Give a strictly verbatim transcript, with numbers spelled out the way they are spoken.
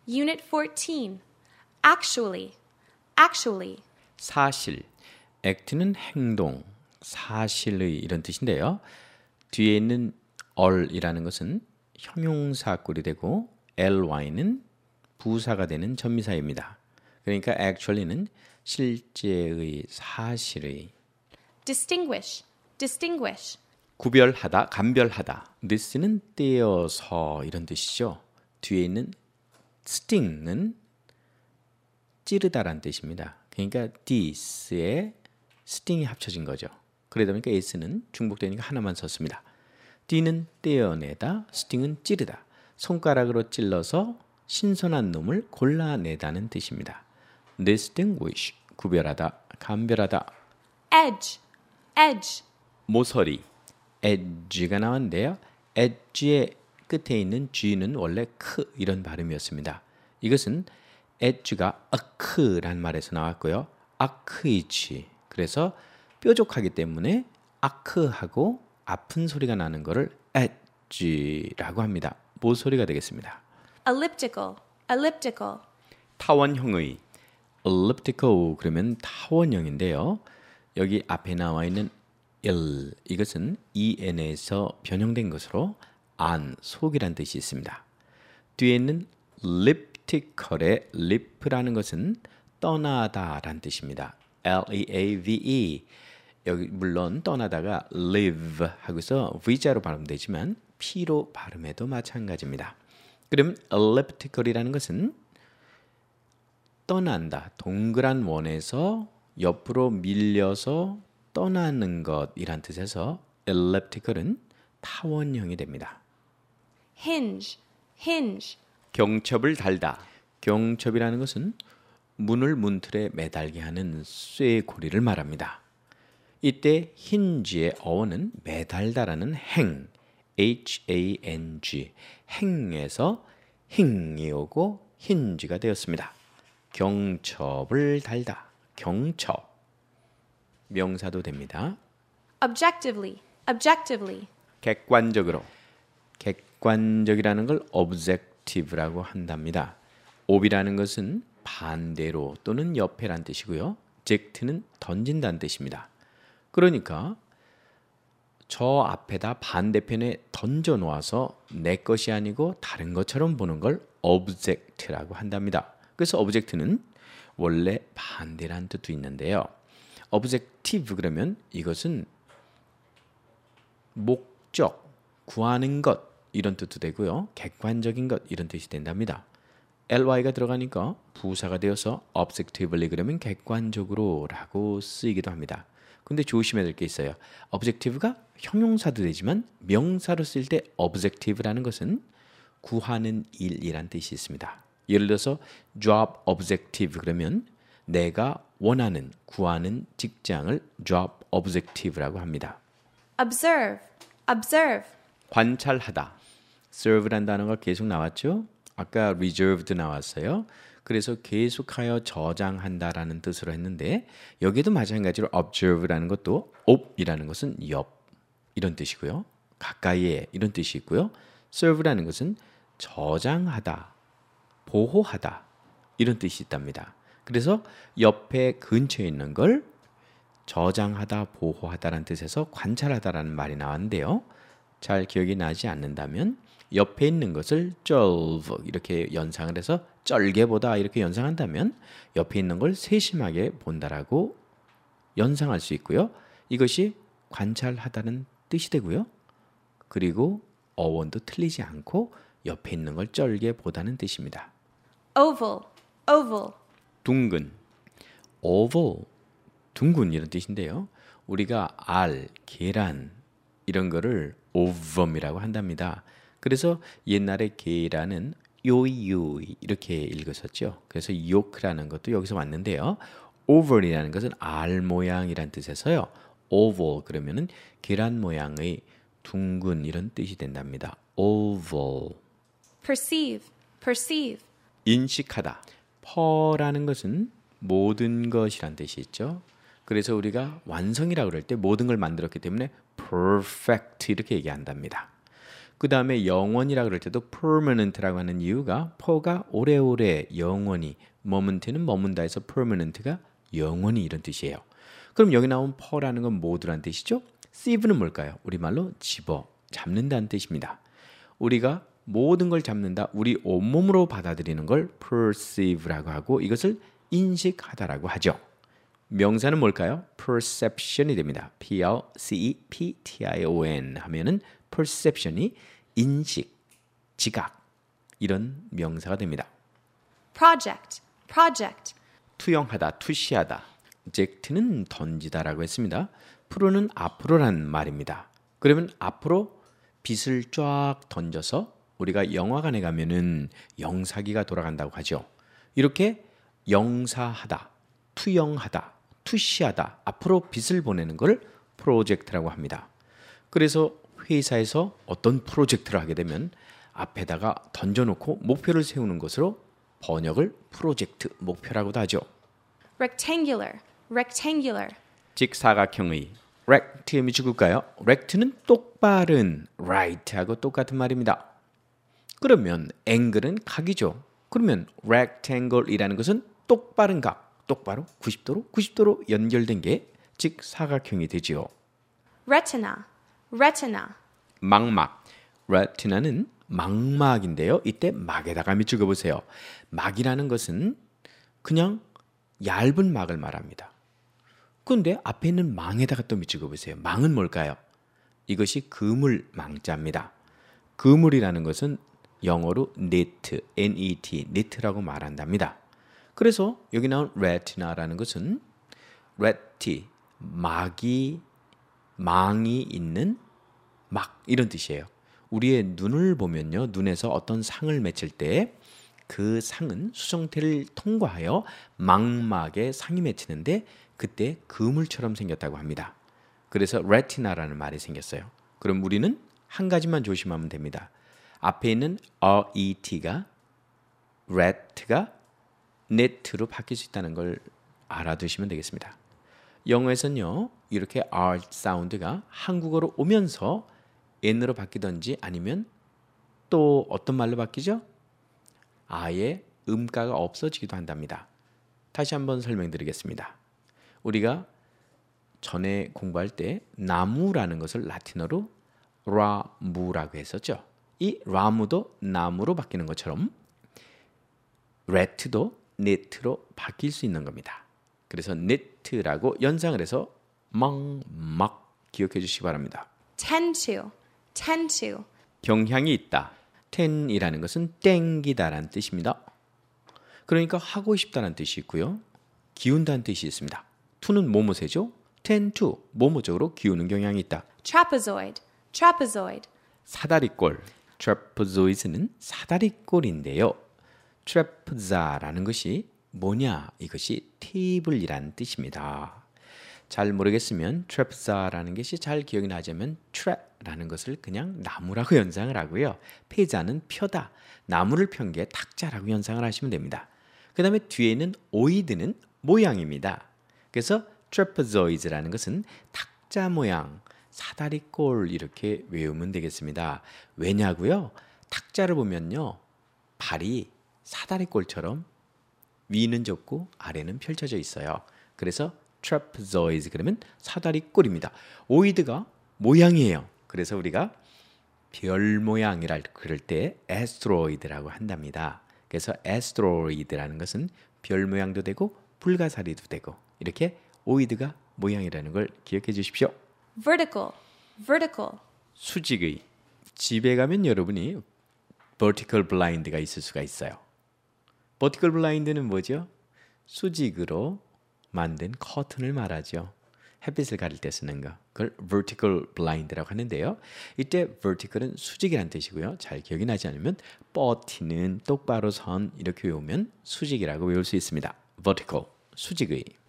Unit fourteen. Actually, actually. 사실, act는 행동, 사실의 이런 뜻인데요. 뒤에 있는 all이라는 것은 형용사 꼴이 되고 ly는 부사가 되는 전미사입니다. 그러니까 actually는 실제의, 사실의. Distinguish, distinguish. 구별하다, 감별하다. this는 떼어서 이런 뜻이죠. 뒤에 있는 sting은 찌르다란 뜻입니다. 그러니까 this에 sting이 합쳐진 거죠. 그러다 보니까 s는 중복되니까 하나만 썼습니다. d는 떼어내다, sting은 찌르다. 손가락으로 찔러서 신선한 놈을 골라내다는 뜻입니다. distinguish, 구별하다, 감별하다. Edge, edge. 모서리, edge가 나왔는데요. edge의 끝에 있는 g는 원래 크 이런 발음이었습니다. 이것은 edge가 아크란 말에서 나왔고요. 아크이치, 그래서 뾰족하기 때문에 아크하고 아픈 소리가 나는 것을 edge라고 합니다. 모서리가 되겠습니다. Elliptical, elliptical. 타원형의, elliptical 그러면 타원형인데요. 여기 앞에 나와 있는 일, 이것은 en에서 변형된 것으로 안, 속이란 뜻이 있습니다. 뒤에 있는 elliptical의 lip라는 것은 떠나다란 뜻입니다. L-E-A-V-E. 여기 물론 떠나다가 live 하고서 V자로 발음되지만 P로 발음해도 마찬가지입니다. 그럼 elliptical이라는 것은 떠난다, 동그란 원에서 옆으로 밀려서 떠나는 것이란 뜻에서 elliptical은 타원형이 됩니다. Hinge, hinge. 경첩을 달다. 경첩이라는 것은 문을 문틀에 매달게 하는 쇠고리를 말합니다. 이때 힌지의 어원은 매달다라는 행, H-A-N-G, 행에서 힝이 오고 힌지가 되었습니다. 경첩을 달다, 경첩. 명사도 됩니다. Objectively, objectively. 객관적으로. 객관적이라는 걸 objective라고 한답니다. ob이라는 것은 반대로 또는 옆에란 뜻이고요. ject는 던진다는 뜻입니다. 그러니까 저 앞에다 반대편에 던져 놓아서 내 것이 아니고 다른 것처럼 보는 걸 object라고 한답니다. 그래서 object는 원래 반대란 뜻도 있는데요. objective 그러면 이것은 목적, 구하는 것 이런 뜻도 되고요. 객관적인 것 이런 뜻이 된답니다. ly가 들어가니까 부사가 되어서 objectively 그러면 객관적으로 라고 쓰이기도 합니다. 근데 조심해야 될 게 있어요. objective가 형용사도 되지만 명사로 쓸 때 objective라는 것은 구하는 일이란 뜻이 있습니다. 예를 들어서 job objective 그러면 내가 원하는, 구하는 직장을 job objective라고 합니다. Observe, observe. 관찰하다. serve란 단어가 계속 나왔죠? 아까 reserved 나왔어요. 그래서 계속하여 저장한다라는 뜻으로 했는데 여기도 마찬가지로 observe라는 것도 ob이라는 것은 옆 이런 뜻이고요. 가까이에 이런 뜻이 있고요. serve라는 것은 저장하다, 보호하다 이런 뜻이 있답니다. 그래서 옆에 근처에 있는 걸 저장하다, 보호하다라는 뜻에서 관찰하다라는 말이 나왔는데요. 잘 기억이 나지 않는다면 옆에 있는 것을 쫄브 이렇게 연상을 해서 쩔게 보다 이렇게 연상한다면 옆에 있는 걸 세심하게 본다라고 연상할 수 있고요. 이것이 관찰하다는 뜻이 되고요. 그리고 어원도 틀리지 않고 옆에 있는 걸 쩔게 보다는 뜻입니다. Oval, oval. 둥근, oval, 둥근 이런 뜻인데요. 우리가 알, 계란 이런 거를 ovum이라고 한답니다. 그래서 옛날에 계란은 요이요이 이렇게 읽었었죠. 그래서 요크라는 것도 여기서 왔는데요. oval이라는 것은 알 모양이란 뜻에서요. oval 그러면은 계란 모양의 둥근 이런 뜻이 된답니다. oval. Perceive, perceive. 인식하다. 퍼라는 것은 모든 것이란 뜻이 있죠. 그래서 우리가 완성이라고 그럴 때 모든 걸 만들었기 때문에 perfect 이렇게 얘기한답니다. 그 다음에 영원이라 그럴 때도 permanent라고 하는 이유가 per가 오래오래 영원히, moment는 머문다 해서 permanent가 영원히 이런 뜻이에요. 그럼 여기 나온 per라는 건 뭐더란 뜻이죠? seive는 뭘까요? 우리말로 집어, 잡는다는 뜻입니다. 우리가 모든 걸 잡는다, 우리 온몸으로 받아들이는 걸 perceive라고 하고 이것을 인식하다라고 하죠. 명사는 뭘까요? perception이 됩니다. P-R-C-E-P-T-I-O-N 하면은 perception이 인식, 지각 이런 명사가 됩니다. project, project, 투영하다, 투시하다. eject는 던지다라고 했습니다. 프로는 앞으로란 말입니다. 그러면 앞으로 빛을 쫙 던져서 우리가 영화관에 가면은 영사기가 돌아간다고 하죠. 이렇게 영사하다, 투영하다, 투시하다, 앞으로 빛을 보내는 걸 프로젝트라고 합니다. 그래서 회사에서 어떤 프로젝트를 하게 되면 앞에다가 던져놓고 목표를 세우는 것으로 번역을 프로젝트, 목표라고도 하죠. rectangular, rectangular, 직사각형의 rect음이 죽을까요? rect는 똑바른 right하고 똑같은 말입니다. 그러면 angle은 각이죠. 그러면 rectangle이라는 것은 똑바른 각, 똑바로 구십 도로 구십 도로 연결된 게 직사각형이 되지요. retina, retina, 망막, retina는 망막인데요. 이때 막에다가 밑줄 그어보세요. 막이라는 것은 그냥 얇은 막을 말합니다. 그런데 앞에 있는 망에다가 또 밑줄 그어보세요. 망은 뭘까요? 이것이 그물 망자입니다. 그물이라는 것은 영어로 net, N-E-T, net라고 말한답니다. 그래서 여기 나온 retina라는 것은 reti, 막이, 망이 있는 막 이런 뜻이에요. 우리의 눈을 보면요, 눈에서 어떤 상을 맺힐 때 그 상은 수정태를 통과하여 망막에 상이 맺히는데 그때 그물처럼 생겼다고 합니다. 그래서 retina라는 말이 생겼어요. 그럼 우리는 한 가지만 조심하면 됩니다. 앞에 있는 ret가 ret가 net로 바뀔 수 있다는 걸 알아두시면 되겠습니다. 영어에서는요, 이렇게 R 사운드가 한국어로 오면서 N으로 바뀌든지 아니면 또 어떤 말로 바뀌죠? 아예 음가가 없어지기도 한답니다. 다시 한번 설명드리겠습니다. 우리가 전에 공부할 때 나무라는 것을 라틴어로 라무라고 했었죠. 이 라무도 나무로 바뀌는 것처럼 레트도 네트로 바뀔 수 있는 겁니다. 그래서 네트라고 연상을 해서 망막 기억해 주시기 바랍니다. tend to, tend to, 경향이 있다. tend이라는 것은 땡기다라는 뜻입니다. 그러니까 하고 싶다는 뜻이 있고요. 기운다는 뜻이 있습니다. to는 뭐뭐세죠? tend to, 뭐뭐적으로 기우는 경향이 있다. trapezoid, trapezoid, 사다리꼴, trapezoid는 사다리꼴인데요. trapeza라는 것이 뭐냐? 이것이 테이블이라는 뜻입니다. 잘 모르겠으면 trapeza라는 것이 잘 기억이 나자면 trap라는 것을 그냥 나무라고 연상을 하고요. 페자는 펴다, 나무를 편 게 탁자라고 연상을 하시면 됩니다. 그 다음에 뒤에 있는 oid는 모양입니다. 그래서 trapezoid라는 것은 탁자 모양, 사다리꼴 이렇게 외우면 되겠습니다. 왜냐고요? 탁자를 보면요, 발이 사다리꼴처럼 위는 좁고 아래는 펼쳐져 있어요. 그래서 trapezoid 그러면 사다리꼴입니다. 오이드가 모양이에요. 그래서 우리가 별 모양이라 그럴 때 asteroid라고 한답니다. 그래서 asteroid라는 것은 별 모양도 되고 불가사리도 되고 이렇게 오이드가 모양이라는 걸 기억해 주십시오. vertical, vertical, 수직의, 집에 가면 여러분이 vertical blind가 있을 수가 있어요. vertical blind는 뭐죠? 수직으로 만든 커튼을 말하죠. 햇빛을 가릴 때 쓰는 거. 그걸 vertical blind라고 하는데요. 이때 vertical은 수직이라는 뜻이고요. 잘 기억이 나지 않으면 뻗티는 똑바로 선 이렇게 외우면 수직이라고 외울 수 있습니다. vertical, 수직의.